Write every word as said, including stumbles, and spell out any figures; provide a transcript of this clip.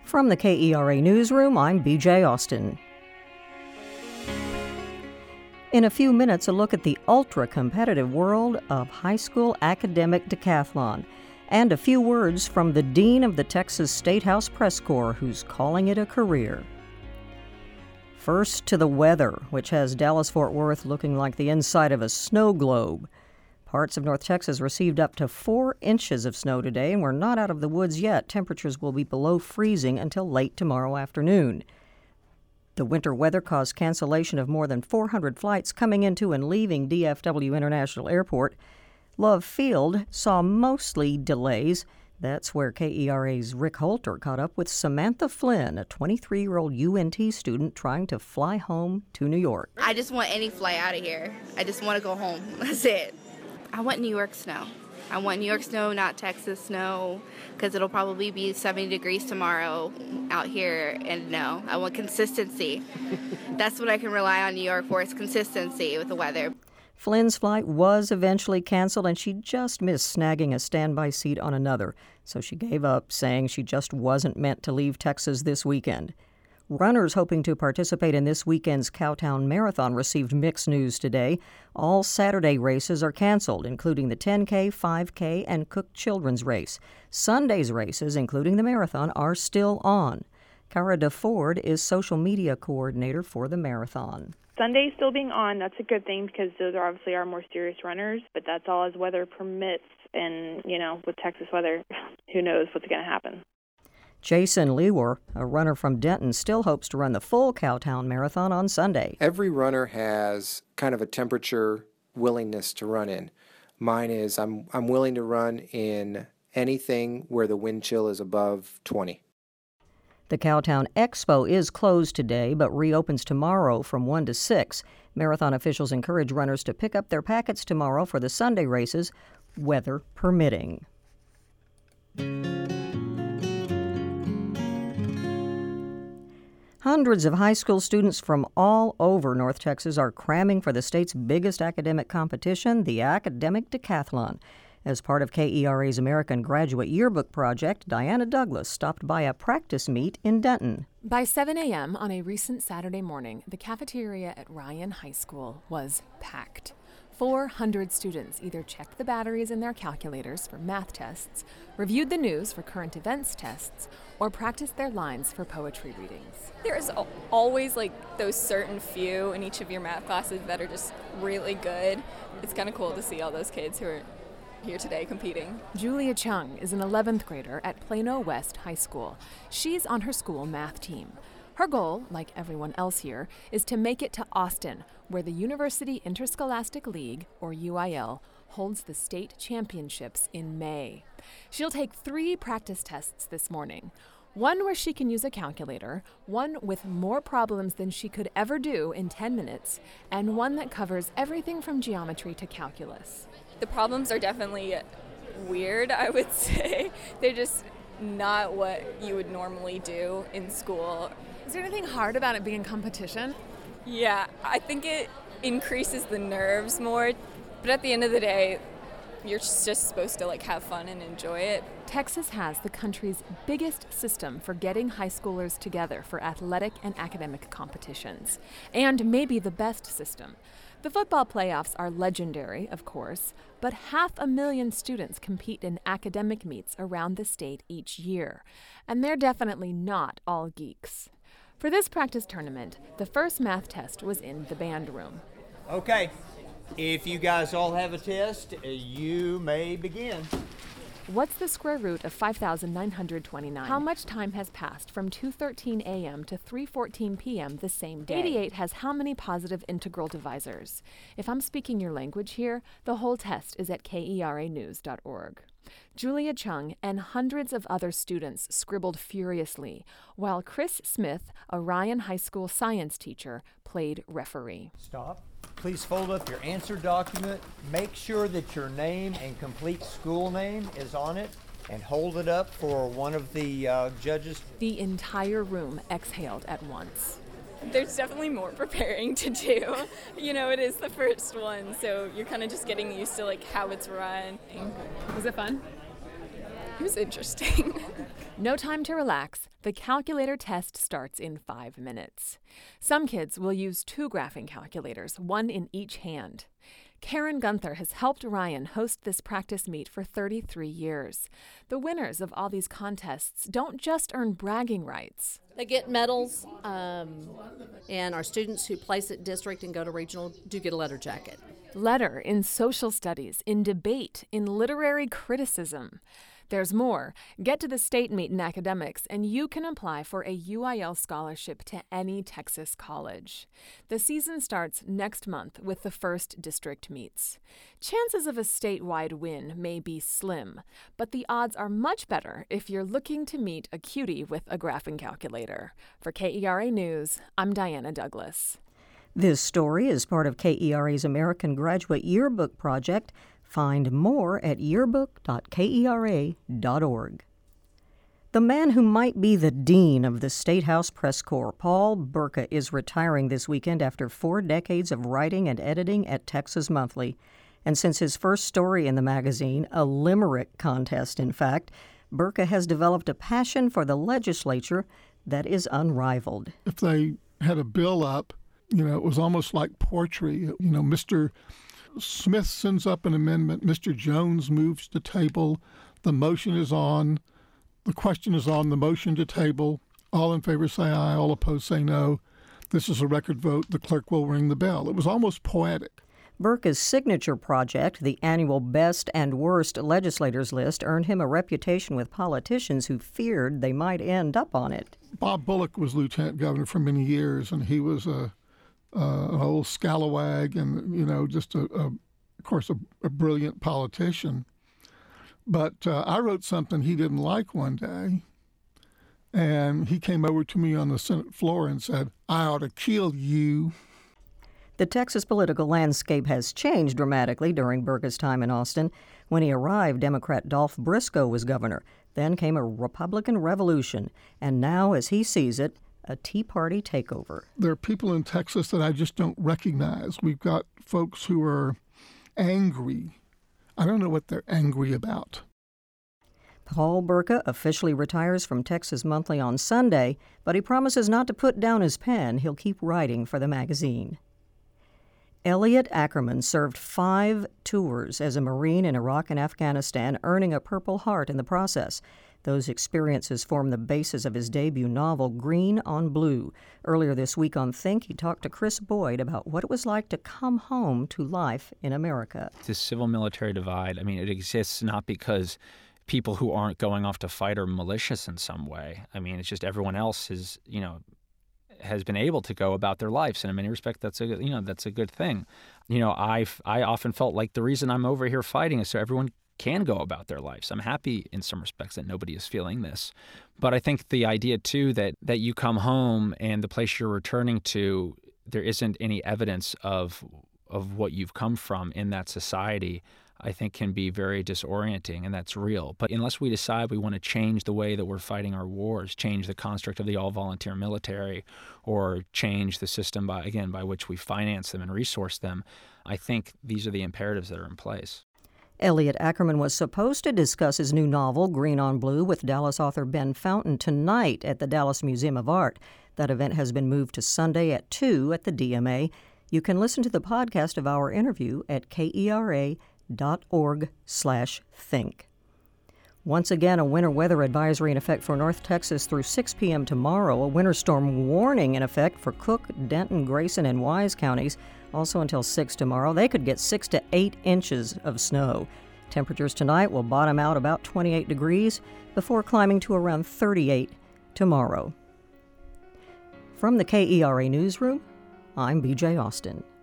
From the K E R A Newsroom, I'm B J Austin. In a few minutes, a look at the ultra-competitive world of high school academic decathlon, and a few words from the Dean of the Texas State House Press Corps, who's calling it a career. First to the weather, which has Dallas-Fort Worth looking like the inside of a snow globe. Parts of North Texas received up to four inches of snow today, and we're not out of the woods yet. Temperatures will be below freezing until late tomorrow afternoon. The winter weather caused cancellation of more than four hundred flights coming into and leaving D F W International Airport. Love Field saw mostly delays. That's where K E R A's Rick Holter caught up with Samantha Flynn, a twenty-three-year-old U N T student trying to fly home to New York. I just want any flight out of here. I just want to go home. That's it. I want New York snow. I want New York snow, not Texas snow, because it'll probably be seventy degrees tomorrow out here, and no, I want consistency. That's what I can rely on New York for, is consistency with the weather. Flynn's flight was eventually canceled, and she just missed snagging a standby seat on another, so she gave up, saying she just wasn't meant to leave Texas this weekend. Runners hoping to participate in this weekend's Cowtown Marathon received mixed news today. All Saturday races are canceled, including the ten K, five K, and Cook Children's Race. Sunday's races, including the marathon, are still on. Cara DeFord is social media coordinator for the marathon. Sunday still being on, that's a good thing because those are obviously our more serious runners, but that's all as weather permits. And, you know, with Texas weather, who knows what's going to happen. Jason Lewer, a runner from Denton, still hopes to run the full Cowtown Marathon on Sunday. Every runner has kind of a temperature willingness to run in. Mine is I'm I'm willing to run in anything where the wind chill is above twenty. The Cowtown Expo is closed today, but reopens tomorrow from one to six. Marathon officials encourage runners to pick up their packets tomorrow for the Sunday races, weather permitting. Hundreds of high school students from all over North Texas are cramming for the state's biggest academic competition, the Academic Decathlon. As part of K E R A's American Graduate Yearbook Project, Diana Douglas stopped by a practice meet in Denton. By seven a.m. on a recent Saturday morning, the cafeteria at Ryan High School was packed. four hundred students either checked the batteries in their calculators for math tests, reviewed the news for current events tests, or practiced their lines for poetry readings. There's always like those certain few in each of your math classes that are just really good. It's kind of cool to see all those kids who are here today competing. Julia Chung is an eleventh grader at Plano West High School. She's on her school math team. Her goal, like everyone else here, is to make it to Austin, where the University Interscholastic League, or U I L, holds the state championships in May. She'll take three practice tests this morning. One where she can use a calculator, one with more problems than she could ever do in ten minutes, and one that covers everything from geometry to calculus. The problems are definitely weird, I would say. They're just not what you would normally do in school. Is there anything hard about it being competition? Yeah, I think it increases the nerves more, but at the end of the day, you're just supposed to like have fun and enjoy it. Texas has the country's biggest system for getting high schoolers together for athletic and academic competitions, and maybe the best system. The football playoffs are legendary, of course, but half a million students compete in academic meets around the state each year, and they're definitely not all geeks. For this practice tournament, the first math test was in the band room. Okay, if you guys all have a test, you may begin. What's the square root of five thousand nine hundred twenty-nine? How much time has passed from two thirteen a.m. to three fourteen p.m. the same day? eighty-eight has how many positive integral divisors? If I'm speaking your language here, the whole test is at K E R A news dot org. Julia Chung and hundreds of other students scribbled furiously, while Chris Smith, a Ryan High School science teacher, played referee. Stop. Please fold up your answer document. Make sure that your name and complete school name is on it, and hold it up for one of the uh, judges. The entire room exhaled at once. There's definitely more preparing to do. You know, it is the first one, so you're kind of just getting used to like how it's run. Was it fun? It was interesting. No time to relax. The calculator test starts in five minutes. Some kids will use two graphing calculators, one in each hand. Karen Gunther has helped Ryan host this practice meet for thirty-three years. The winners of all these contests don't just earn bragging rights. They get medals, um, and our students who place at district and go to regional do get a letter jacket. Letter in social studies, in debate, in literary criticism. There's more. Get to the state meet in academics, and you can apply for a U I L scholarship to any Texas college. The season starts next month with the first district meets. Chances of a statewide win may be slim, but the odds are much better if you're looking to meet a cutie with a graphing calculator. For K E R A News, I'm Diana Douglas. This story is part of K E R A's American Graduate Yearbook Project. Find more at yearbook dot k e r a dot org. The man who might be the dean of the State House Press Corps, Paul Burka, is retiring this weekend after four decades of writing and editing at Texas Monthly. And since his first story in the magazine, a limerick contest, in fact, Burka has developed a passion for the legislature that is unrivaled. If they had a bill up, you know, it was almost like poetry. You know, Mister Smith sends up an amendment. Mister Jones moves to table. The motion is on. The question is on the motion to table. All in favor say aye. All opposed say no. This is a record vote. The clerk will ring the bell. It was almost poetic. Burka's signature project, the annual Best and Worst Legislators List, earned him a reputation with politicians who feared they might end up on it. Bob Bullock was lieutenant governor for many years, and he was a Uh, an old scalawag and, you know, just, a, a of course, a, a brilliant politician. But uh, I wrote something he didn't like one day, and he came over to me on the Senate floor and said, "I ought to kill you." The Texas political landscape has changed dramatically during Burka's time in Austin. When he arrived, Democrat Dolph Briscoe was governor. Then came a Republican revolution, and now, as he sees it, a Tea Party takeover. There are people in Texas that I just don't recognize. We've got folks who are angry. I don't know what they're angry about. Paul Burka officially retires from Texas Monthly on Sunday, but he promises not to put down his pen. He'll keep writing for the magazine. Elliot Ackerman served five tours as a Marine in Iraq and Afghanistan, earning a Purple Heart in the process. Those experiences form the basis of his debut novel, Green on Blue. Earlier this week on Think, he talked to Chris Boyd about what it was like to come home to life in America. This civil-military divide, I mean, it exists not because people who aren't going off to fight are malicious in some way. I mean, it's just everyone else is, you know, has been able to go about their lives, and in many respects, that's a you know that's a good thing. You know, I I often felt like the reason I'm over here fighting is so everyone can go about their lives. I'm happy in some respects that nobody is feeling this. But I think the idea, too, that, that you come home and the place you're returning to, there isn't any evidence of of what you've come from in that society, I think can be very disorienting, and that's real. But unless we decide we want to change the way that we're fighting our wars, change the construct of the all-volunteer military, or change the system, by again, by which we finance them and resource them, I think these are the imperatives that are in place. Elliot Ackerman was supposed to discuss his new novel, Green on Blue, with Dallas author Ben Fountain tonight at the Dallas Museum of Art. That event has been moved to Sunday at two at the D M A. You can listen to the podcast of our interview at kera dot org slash think. Once again, a winter weather advisory in effect for North Texas through six p.m. tomorrow. A winter storm warning in effect for Cook, Denton, Grayson, and Wise counties. Also until six tomorrow. They could get six to eight inches of snow. Temperatures tonight will bottom out about twenty-eight degrees before climbing to around thirty-eight tomorrow. From the K E R A Newsroom, I'm B J Austin.